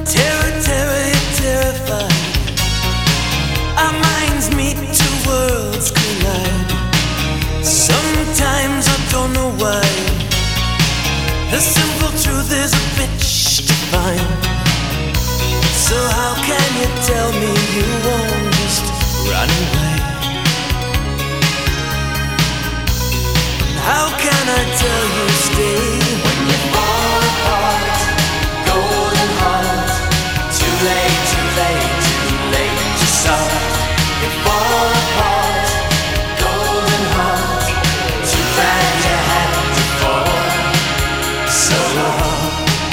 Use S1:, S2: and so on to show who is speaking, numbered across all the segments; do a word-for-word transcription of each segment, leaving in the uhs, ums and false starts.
S1: Terror, terror, you're terrified. Our minds meet, two worlds collide. Sometimes I don't know why. The simple truth is a bitch to find. So how can you tell me you won't just run away? How can I tell you stay when you fall apart? Golden heart, too late, too late, too late to start. You fall apart, golden heart, too bad you had to fall so hard.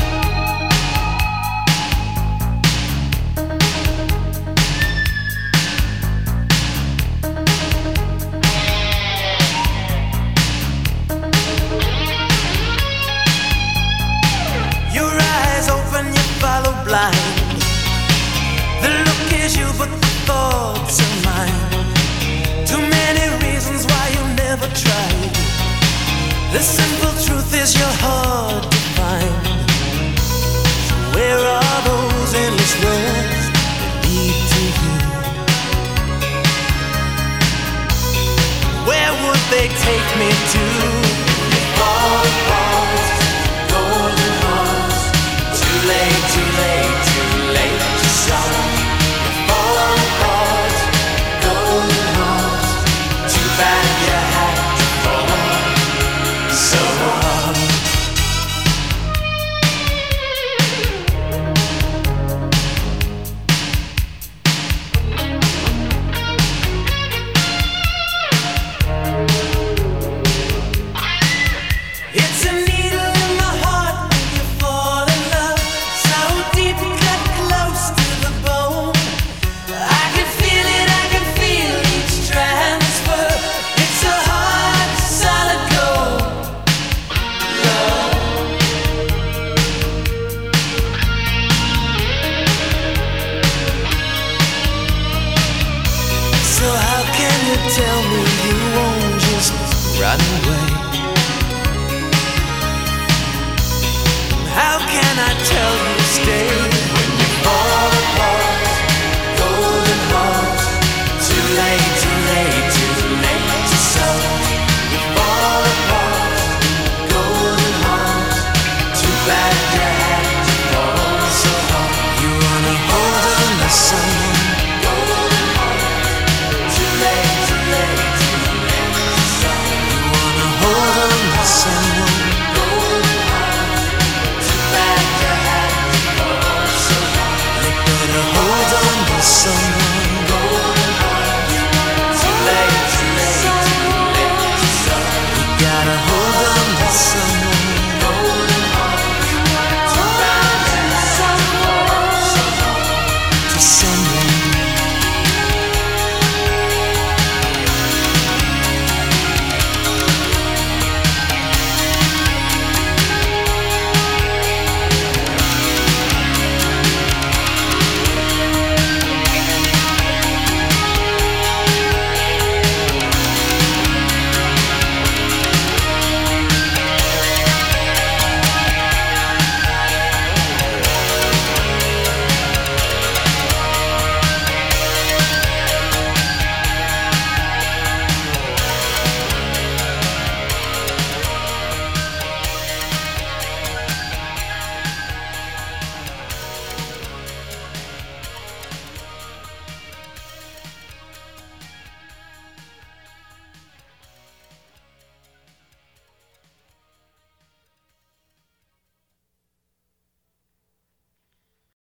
S1: Follow blind. The look is you, but the thoughts are mine. Too many reasons why you never tried. The simple truth is you're hard to find. So where are those endless roads that lead to you? Where would they take me to? You fall apart, golden heart. Too late, too late, too late to start. You fall apart, golden heart. Too bad you had to fall so hard. It's a needle in my heart when you fall in love. So deep, cut close to the bone. I can feel it, I can feel each transfer. It's a hard, solid gold, love. So how can you tell me you won't just run away?